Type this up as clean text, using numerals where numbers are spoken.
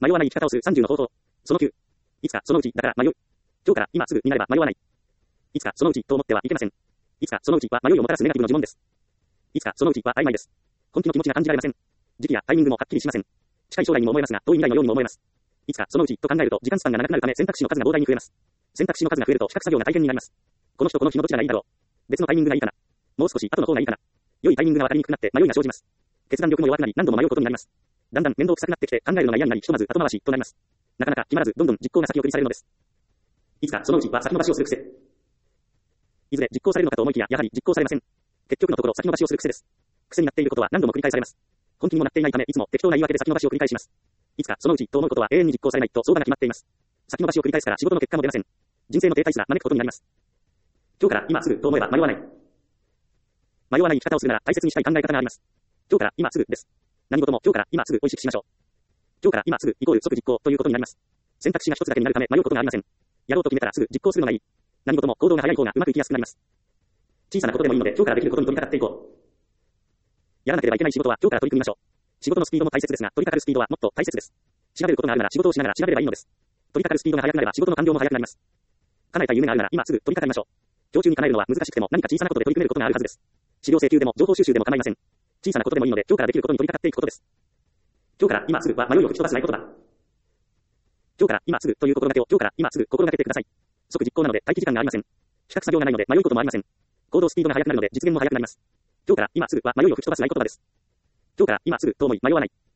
迷わない生き方をする30の方法。その9。いつかそのうちだから迷う。今日から今すぐになれば迷わない。いつかそのうちと思ってはいけません。いつかそのうちは迷いをもたらすネガティブの呪文です。いつかそのうちは曖昧です。本気の気持ちが感じられません。時期やタイミングもはっきりしません。近い将来にも思えますが、遠い未来のようにも思えます。いつかそのうちと考えると時間スパンが長くなるため選択肢の数が膨大に増えます。選択肢の数が増えると比較作業が大変になります。この人この日のどちらがいいだろう。別のタイミングがいいかな。もう少し後の方がいいかな。良いタイミングが分かりにくくなって迷いが生じます。決断力も弱くなり何度も迷うことになります。だんだん面倒くさくなってきて考えるのが嫌になりひとまず後回しとなります。なかなか決まらずどんどん実行が先送りされるのです。いつかそのうちは先延ばしをする癖。いずれ実行されるのかと思いきややはり実行されません。結局のところ先延ばしをする癖です。癖になっていることは何度も繰り返されます。本気にもなっていないためいつも適当な言い訳で先延ばしを繰り返します。いつかそのうちと思うことは永遠に実行されないと相場が決まっています。先延ばしを繰り返すから仕事の結果も出ません。人生の停滞すら招くことになります。今日から今すぐと思えば迷わない。迷わない生き方をするなら大切にしたい考え方があります。今日から今すぐです。何事も今日から今すぐを意識しましょう。今日から今すぐイコール即実行ということになります。選択肢が一つだけになるため迷うことがありません。やろうと決めたらすぐ実行するのがいい。何事も行動が早い方がうまくいきやすくなります。小さなことでもいいので今日からできることに取り掛かっていこう。やらなければいけない仕事は今日から取り組みましょう。仕事のスピードも大切ですが、取り掛かるスピードはもっと大切です。調べることがあるなら仕事をしながら調べればいいのです。取り掛かるスピードが速くなれば仕事の完了も速くなります。叶えたい夢があるなら今すぐ取り掛かりましょう。今日中に叶えるのは難しくても何か小さなことで取り組めることがあるはずです。資料請求でも情報収集でも構いません。小さなことでもいいので今日からできることに取り掛かっていくことです。今日から今すぐは迷いを吹き飛ばせないことだ。今日から今すぐという心がけを今日から今すぐ心がけてください。即実行なので待機時間がありません。比較作業がないので迷うこともありません。行動スピードが速くなるので実現も速くなります。今日から今すぐは迷いを吹き飛ばせない言葉です。今日から今すぐと思い迷わない。